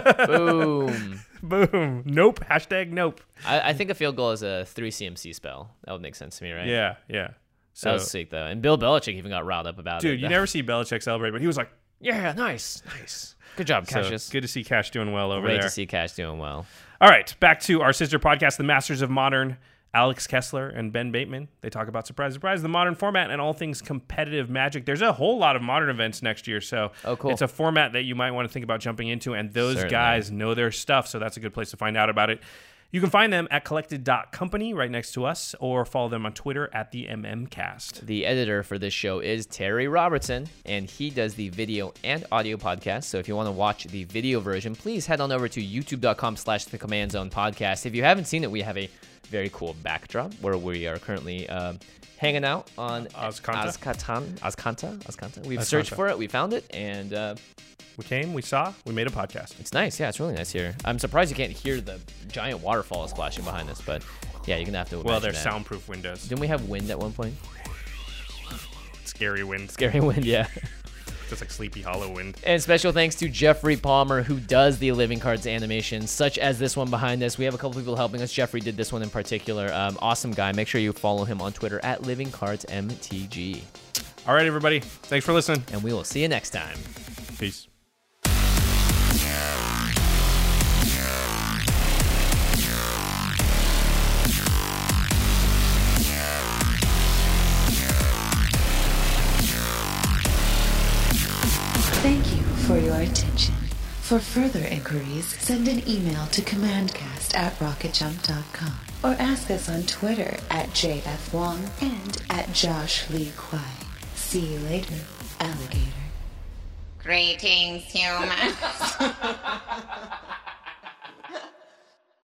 Boom. Boom. Nope. Hashtag nope. I, I think a field goal is a three C M C spell. That would make sense to me, right? Yeah, yeah. That So, was sick, though. And Bill Belichick even got riled up about it. dude, you never see Belichick celebrate, but he was like, Yeah, nice, nice. Good job, so Cassius. good to see Cash doing well over Great there. to see Cash doing well. All right, back to our sister podcast, The Masters of Modern. Alex Kessler and Ben Bateman. They talk about Surprise, Surprise, the modern format, and all things competitive Magic. There's a whole lot of modern events next year, so oh, cool. It's a format that you might want to think about jumping into, and those Certainly. guys know their stuff, so that's a good place to find out about it. You can find them at collected dot company right next to us, or follow them on Twitter at the M M Cast. The editor for this show is Terry Robertson, and he does the video and audio podcast. So if you want to watch the video version, please head on over to youtube.com slash the Command Zone podcast. If you haven't seen it, we have a very cool backdrop where we are currently uh, hanging out on Azcanta. Azcatan, Azcanta, Azcanta. We've Azcanta. searched for it, we found it, and uh, We came, we saw, we made a podcast. it's nice. Yeah, it's really nice here. I'm surprised you can't hear the giant waterfall splashing behind us, but yeah, you're gonna have to imagine Well, they're that. soundproof windows. Didn't we have wind at one point? Scary wind. Scary wind, yeah. Just like Sleepy Hollow wind. And special thanks to Jeffrey Palmer, who does the Living Cards animations, such as this one behind us. We have a couple people helping us. Jeffrey did this one in particular. Um, awesome guy. Make sure you follow him on Twitter at Living Cards M T G. All right, everybody. Thanks for listening. And we will see you next time. Peace. Thank you for your attention. For further inquiries, send an email to commandcast at rocket jump dot com or ask us on Twitter at J F Wong and at Josh Lee Kwai. See you later, alligator. Greetings, humans.